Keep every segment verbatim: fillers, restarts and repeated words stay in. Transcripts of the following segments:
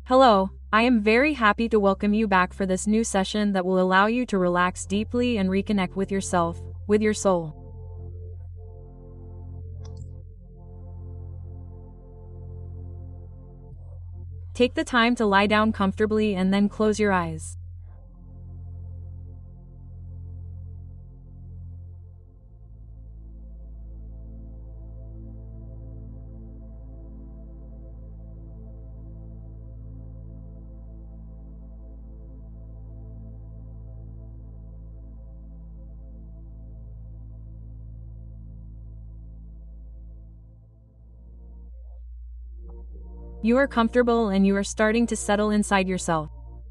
Hello, I am very happy to welcome you back for this new session that will allow you to relax deeply and reconnect with yourself, with your soul. Take the time to lie down comfortably and then close your eyes. You are comfortable and you are starting to settle inside yourself.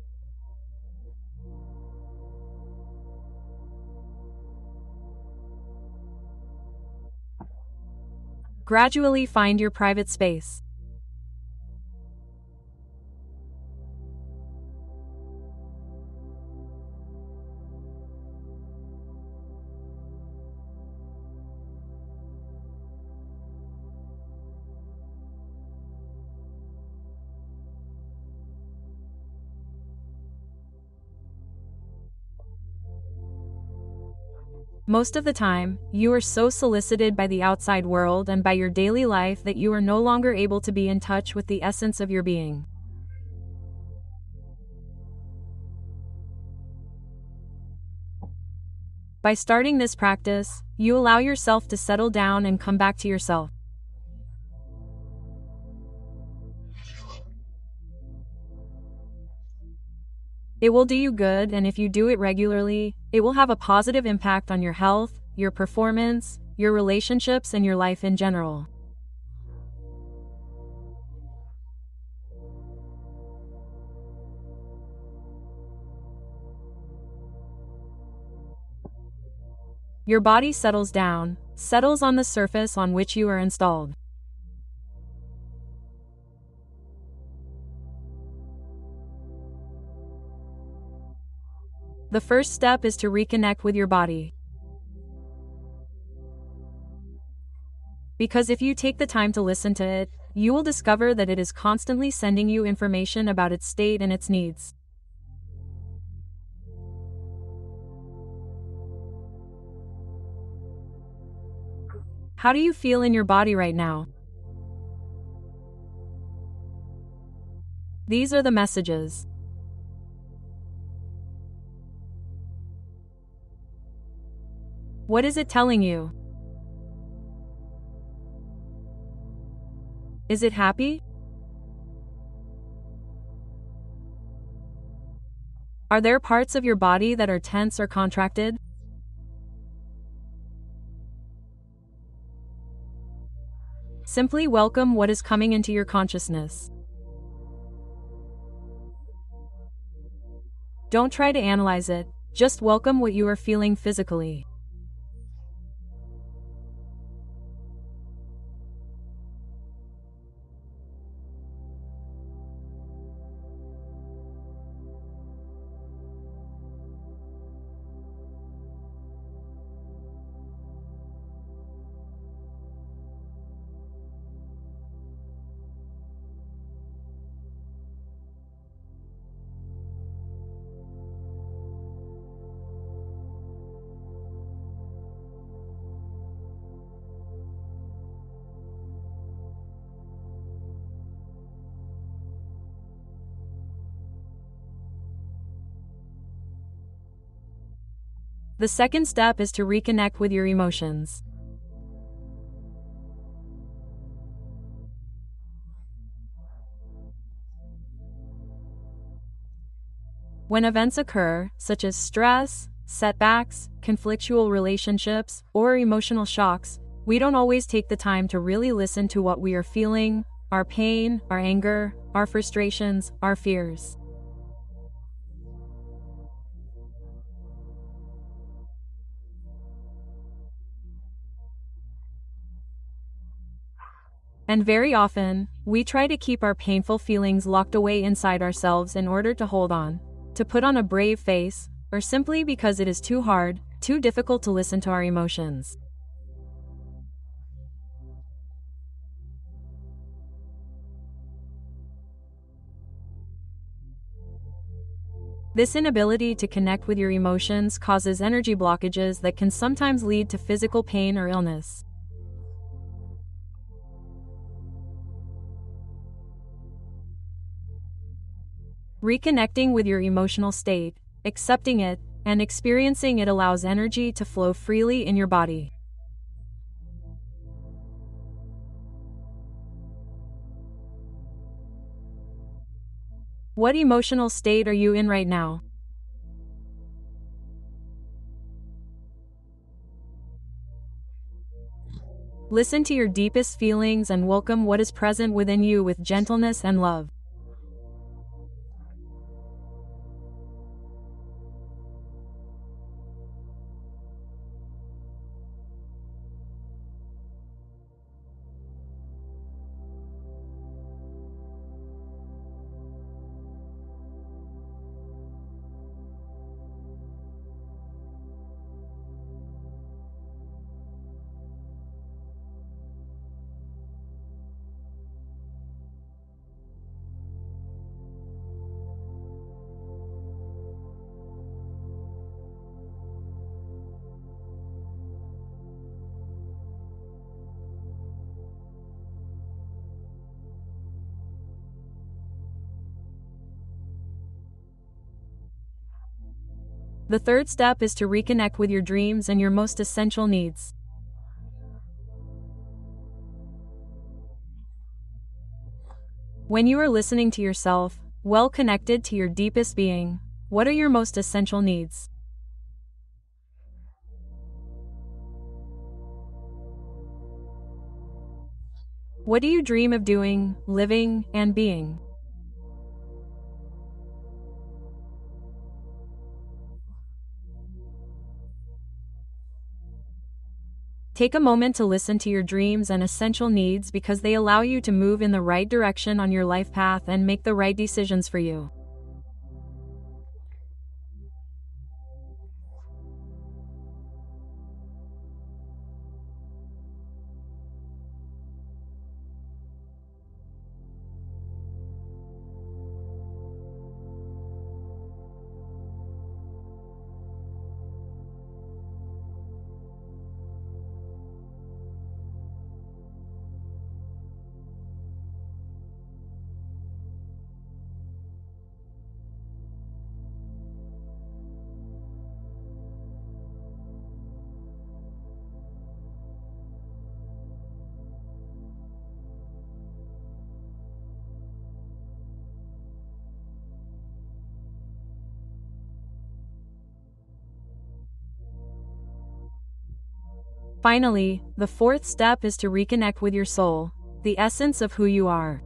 Gradually find your private space. Most of the time, you are so solicited by the outside world and by your daily life that you are no longer able to be in touch with the essence of your being. By starting this practice, you allow yourself to settle down and come back to yourself. It will do you good, and if you do it regularly, it will have a positive impact on your health, your performance, your relationships, and your life in general. Your body settles down, settles on the surface on which you are installed. The first step is to reconnect with your body. Because if you take the time to listen to it, you will discover that it is constantly sending you information about its state and its needs. How do you feel in your body right now? These are the messages. What is it telling you? Is it happy? Are there parts of your body that are tense or contracted? Simply welcome what is coming into your consciousness. Don't try to analyze it, just welcome what you are feeling physically. The second step is to reconnect with your emotions. When events occur, such as stress, setbacks, conflictual relationships, or emotional shocks, we don't always take the time to really listen to what we are feeling, our pain, our anger, our frustrations, our fears. And very often, we try to keep our painful feelings locked away inside ourselves in order to hold on, to put on a brave face, or simply because it is too hard, too difficult to listen to our emotions. This inability to connect with your emotions causes energy blockages that can sometimes lead to physical pain or illness. Reconnecting with your emotional state, accepting it, and experiencing it allows energy to flow freely in your body. What emotional state are you in right now? Listen to your deepest feelings and welcome what is present within you with gentleness and love. The third step is to reconnect with your dreams and your most essential needs. When you are listening to yourself, well connected to your deepest being, what are your most essential needs? What do you dream of doing, living, and being? Take a moment to listen to your dreams and essential needs because they allow you to move in the right direction on your life path and make the right decisions for you. Finally, the fourth step is to reconnect with your soul, the essence of who you are.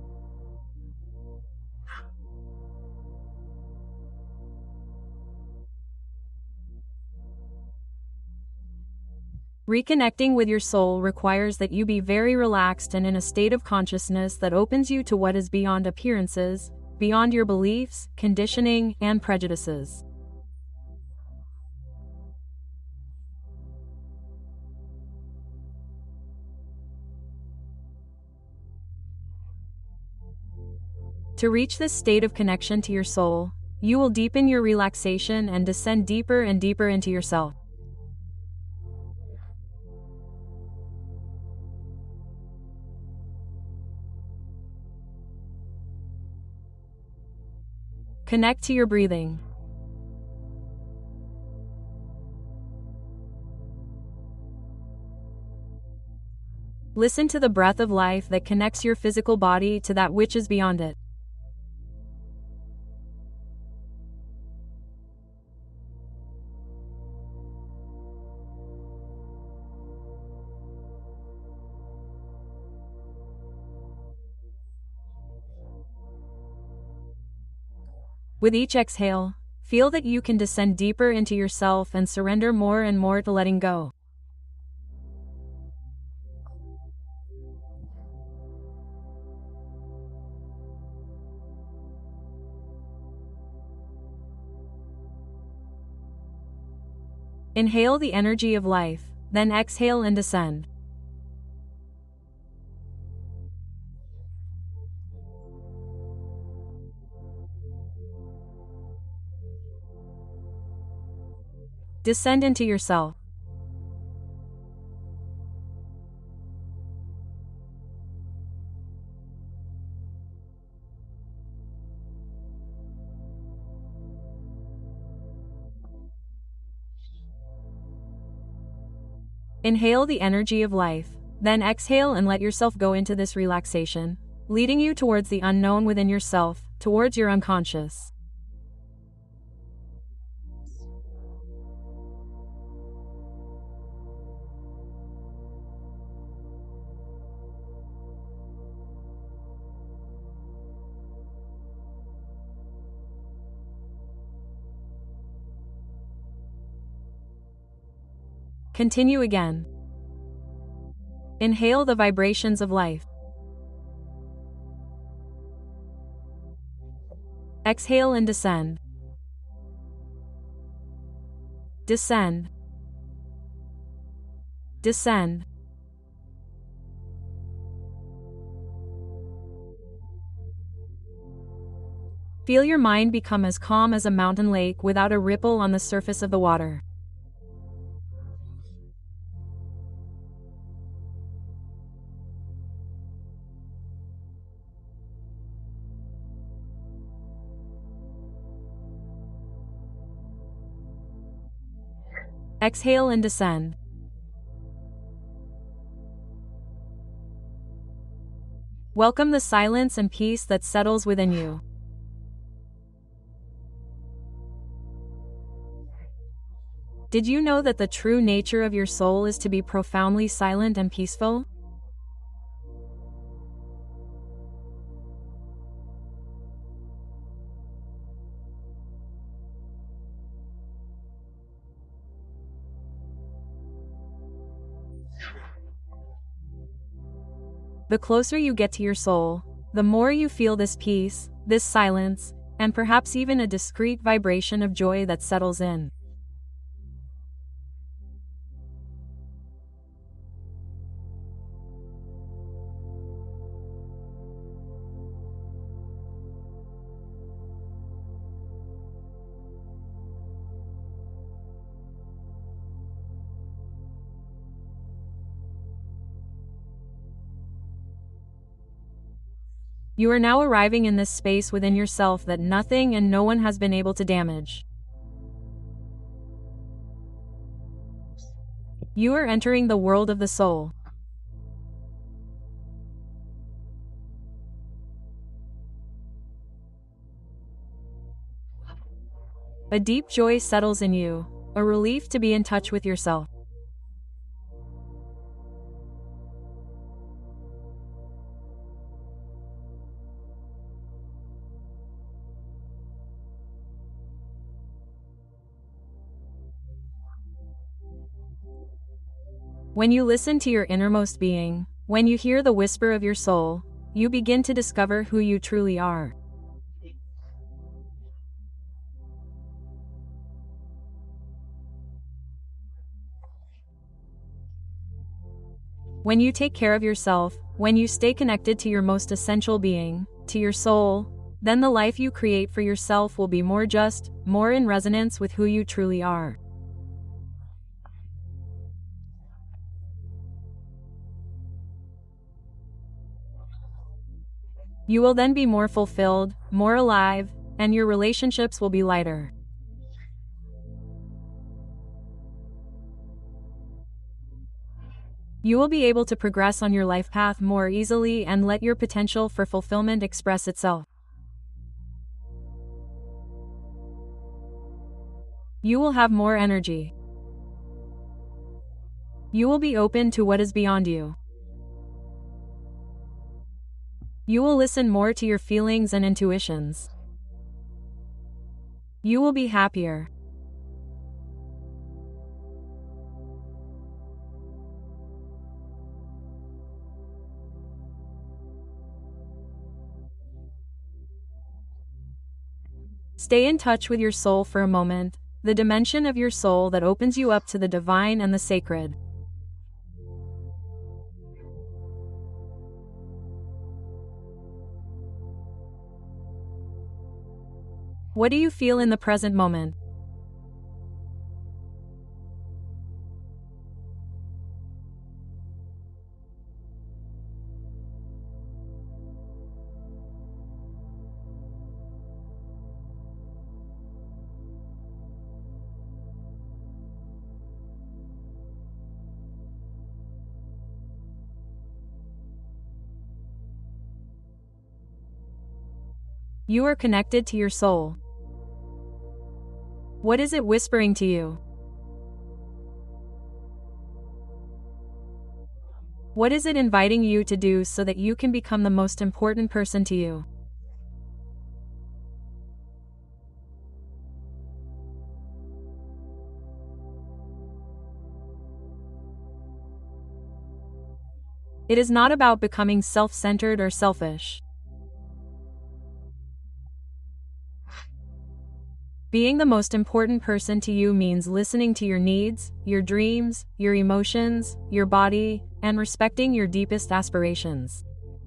Reconnecting with your soul requires that you be very relaxed and in a state of consciousness that opens you to what is beyond appearances, beyond your beliefs, conditioning, and prejudices. To reach this state of connection to your soul, you will deepen your relaxation and descend deeper and deeper into yourself. Connect to your breathing. Listen to the breath of life that connects your physical body to that which is beyond it. With each exhale, feel that you can descend deeper into yourself and surrender more and more to letting go. Inhale the energy of life, then exhale and descend. Descend into yourself. Inhale the energy of life, then exhale and let yourself go into this relaxation, leading you towards the unknown within yourself, towards your unconscious. Continue again. Inhale the vibrations of life. Exhale and descend. Descend. Descend. Feel your mind become as calm as a mountain lake without a ripple on the surface of the water. Exhale and descend. Welcome the silence and peace that settles within you. Did you know that the true nature of your soul is to be profoundly silent and peaceful? The closer you get to your soul, the more you feel this peace, this silence, and perhaps even a discreet vibration of joy that settles in. You are now arriving in this space within yourself that nothing and no one has been able to damage. You are entering the world of the soul. A deep joy settles in you, a relief to be in touch with yourself. When you listen to your innermost being, when you hear the whisper of your soul, you begin to discover who you truly are. When you take care of yourself, when you stay connected to your most essential being, to your soul, then the life you create for yourself will be more just, more in resonance with who you truly are. You will then be more fulfilled, more alive, and your relationships will be lighter. You will be able to progress on your life path more easily and let your potential for fulfillment express itself. You will have more energy. You will be open to what is beyond you. You will listen more to your feelings and intuitions. You will be happier. Stay in touch with your soul for a moment, the dimension of your soul that opens you up to the divine and the sacred. What do you feel in the present moment? You are connected to your soul. What is it whispering to you? What is it inviting you to do so that you can become the most important person to you? It is not about becoming self-centered or selfish. Being the most important person to you means listening to your needs, your dreams, your emotions, your body, and respecting your deepest aspirations.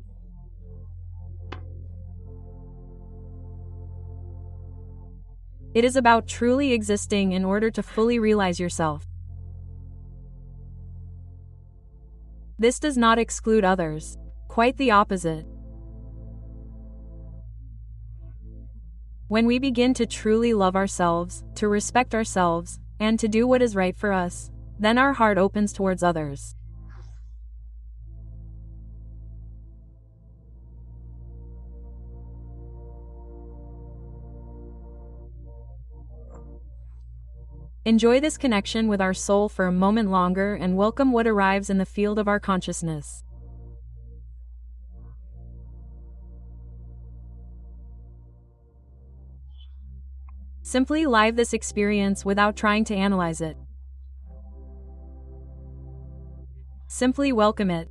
It is about truly existing in order to fully realize yourself. This does not exclude others. Quite the opposite. When we begin to truly love ourselves, to respect ourselves, and to do what is right for us, then our heart opens towards others. Enjoy this connection with our soul for a moment longer and welcome what arrives in the field of our consciousness. Simply live this experience without trying to analyze it. Simply welcome it.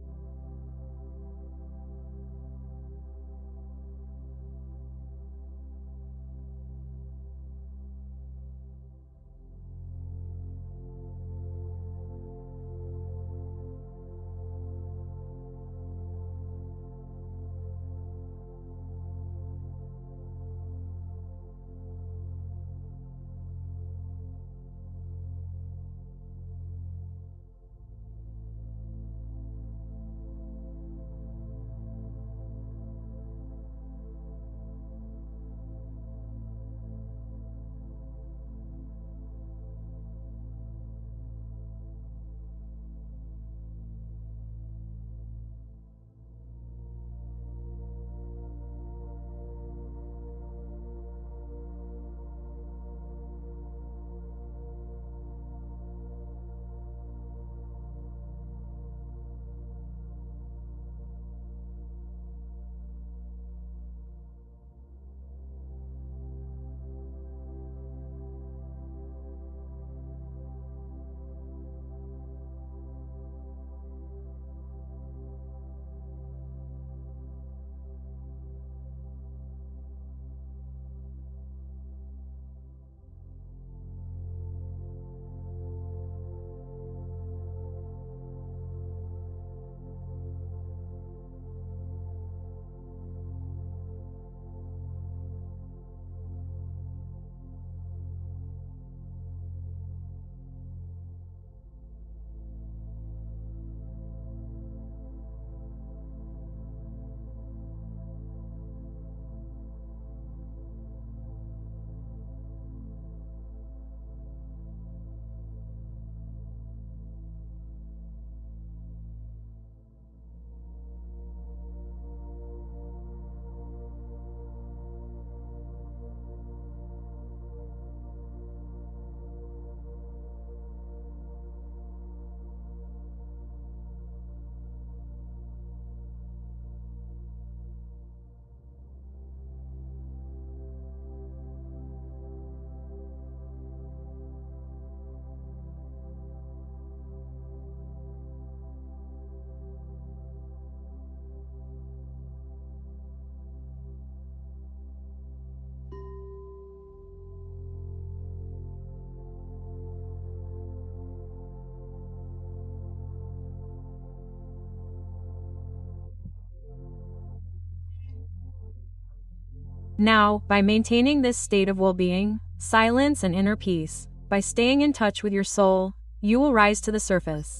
Now, by maintaining this state of well-being, silence and inner peace, by staying in touch with your soul, you will rise to the surface.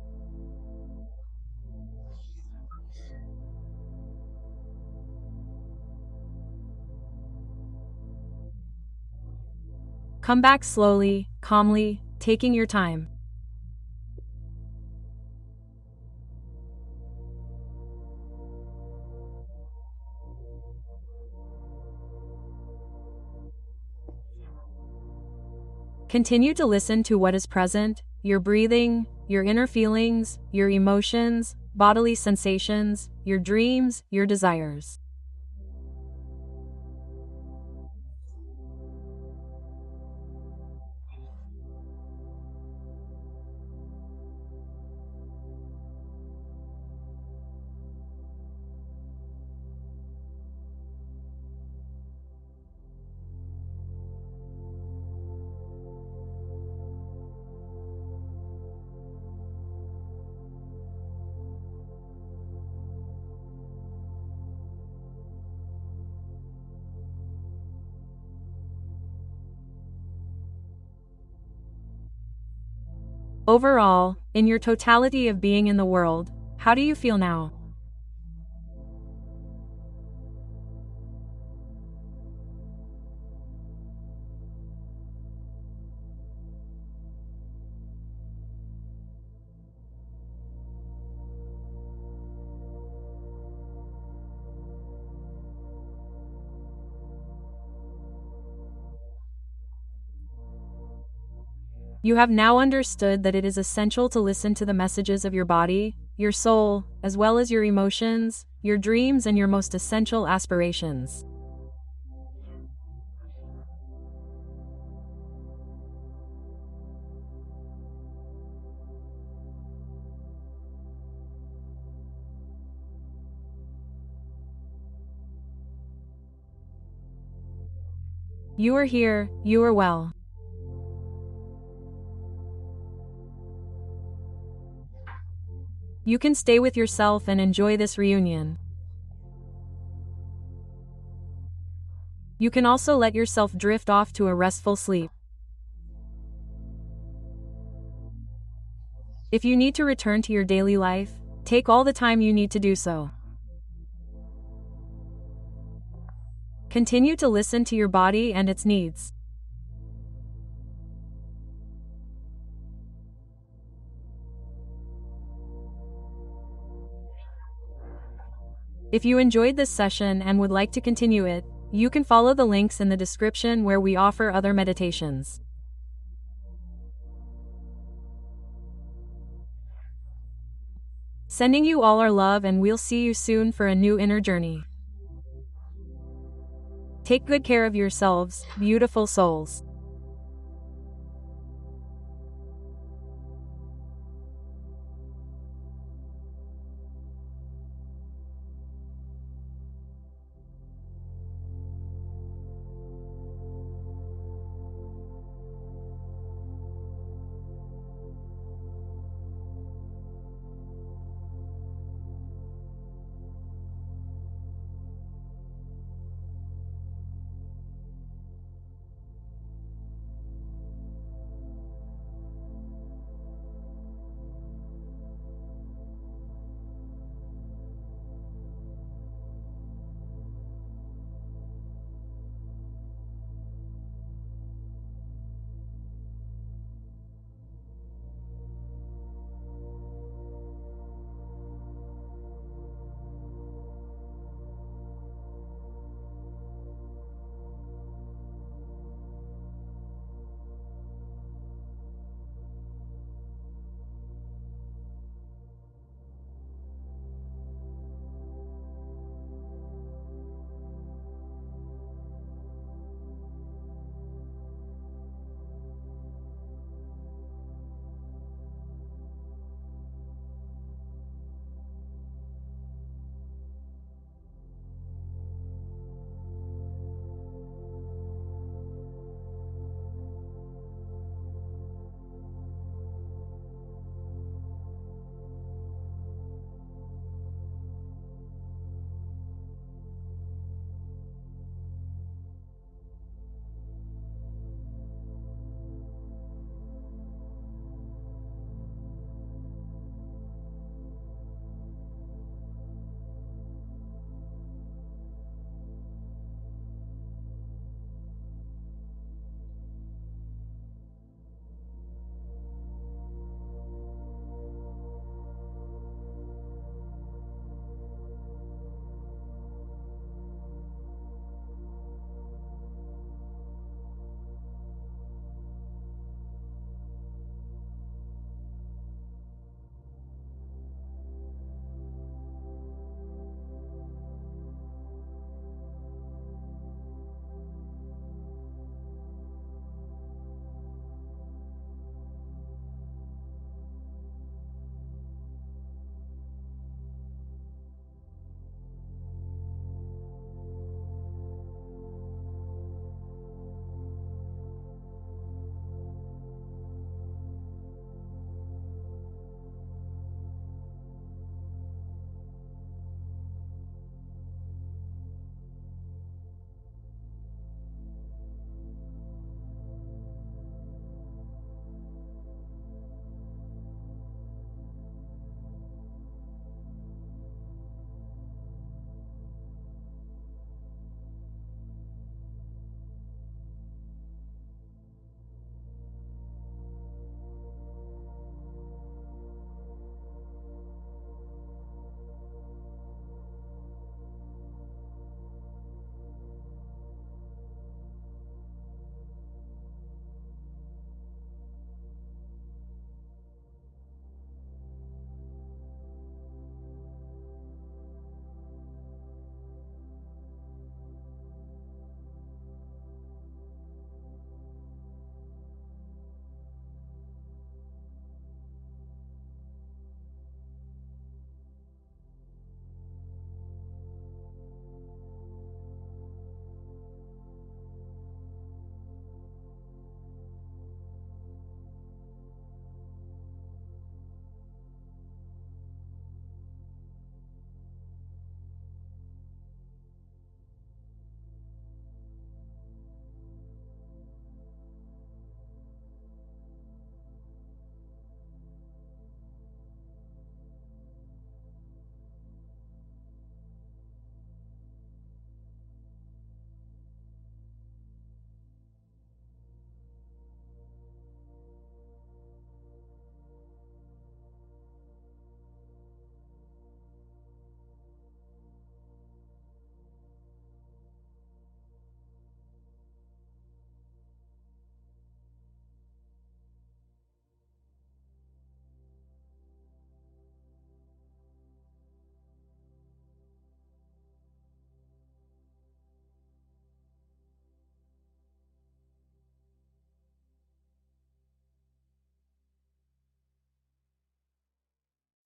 Come back slowly, calmly, taking your time. Continue to listen to what is present: your breathing, your inner feelings, your emotions, bodily sensations, your dreams, your desires. Overall, in your totality of being in the world, how do you feel now? You have now understood that it is essential to listen to the messages of your body, your soul, as well as your emotions, your dreams, and your most essential aspirations. You are here, you are well. You can stay with yourself and enjoy this reunion. You can also let yourself drift off to a restful sleep. If you need to return to your daily life, take all the time you need to do so. Continue to listen to your body and its needs. If you enjoyed this session and would like to continue it, you can follow the links in the description where we offer other meditations. Sending you all our love, and we'll see you soon for a new inner journey. Take good care of yourselves, beautiful souls.